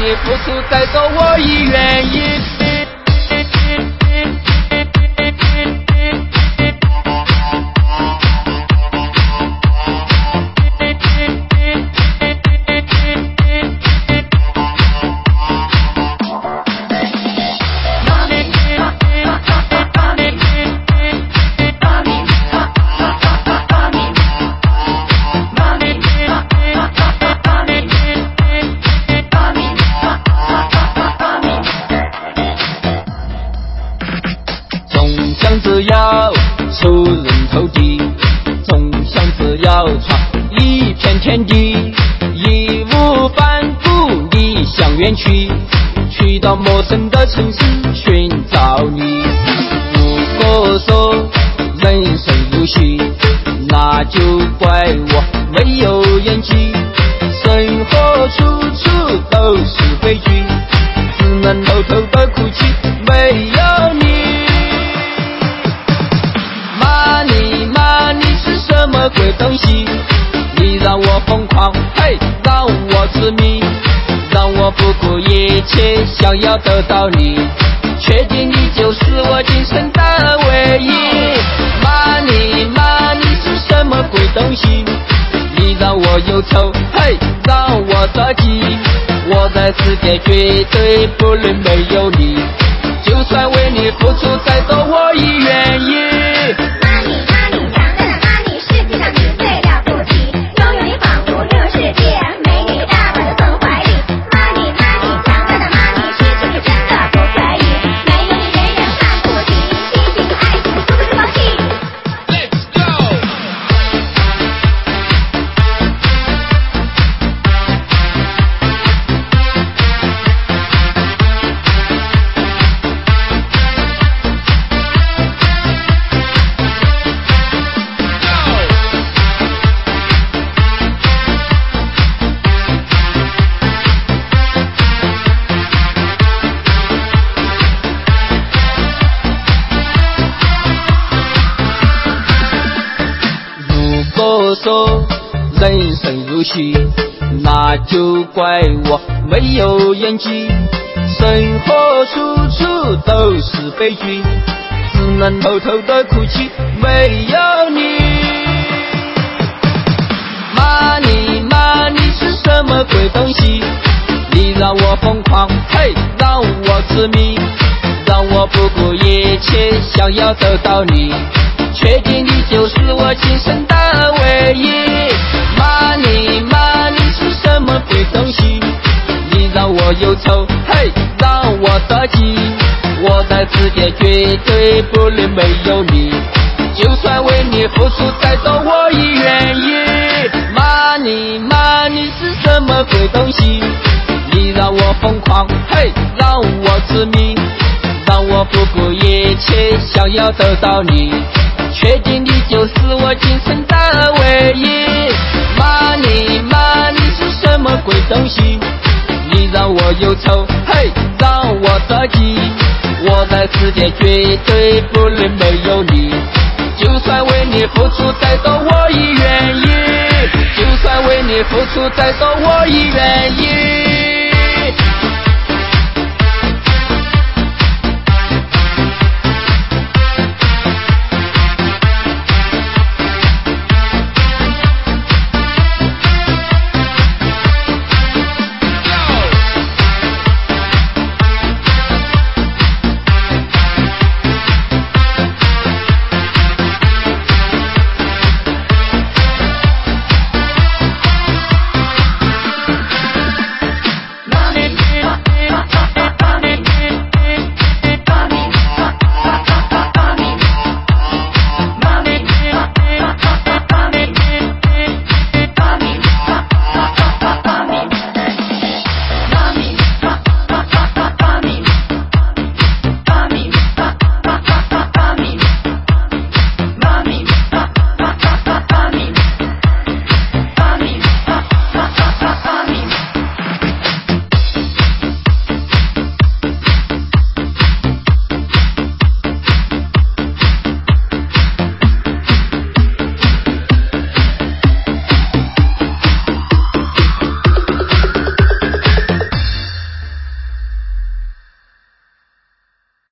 你付出再多我亦愿意。想只要出人头地，总想只要闯一片天地，义无反顾逆向远去，去到陌生的城市寻找你。如果说人生如戏，那就怪我没有演技，生活处处都是悲剧，只能偷偷的哭泣，没有你。什么鬼东西？你让我疯狂，嘿，让我痴迷，让我不顾一切想要得到你，确定你就是我今生的唯一。Money 是什么鬼东西？你让我忧愁，嘿，让我着急，我在世界绝对不能没有你，就算为你付出再多我亦愿意。如果说人生如戏，那就怪我没有演技，生活处处都是悲剧，只能偷偷的哭泣，没有你。Money 是什么鬼东西？你让我疯狂，嘿，让我痴迷，让我不顾一切想要得到你，确定你就是我今生的唯一。Money 是什么鬼东西？你让我忧愁，嘿，让我着急，我在世界绝对不能没有你，就算为你付出再多我亦愿意。Money 是什么鬼东西？你让我疯狂，嘿，让我痴迷，让我不顾一切想要得到你，确定你就是我今生的唯一。Money 是什么鬼东西？你让我忧愁，嘿，让我着急，我在世界绝对不能没有你，就算为你付出再多我亦愿意，就算为你付出再多我亦愿意。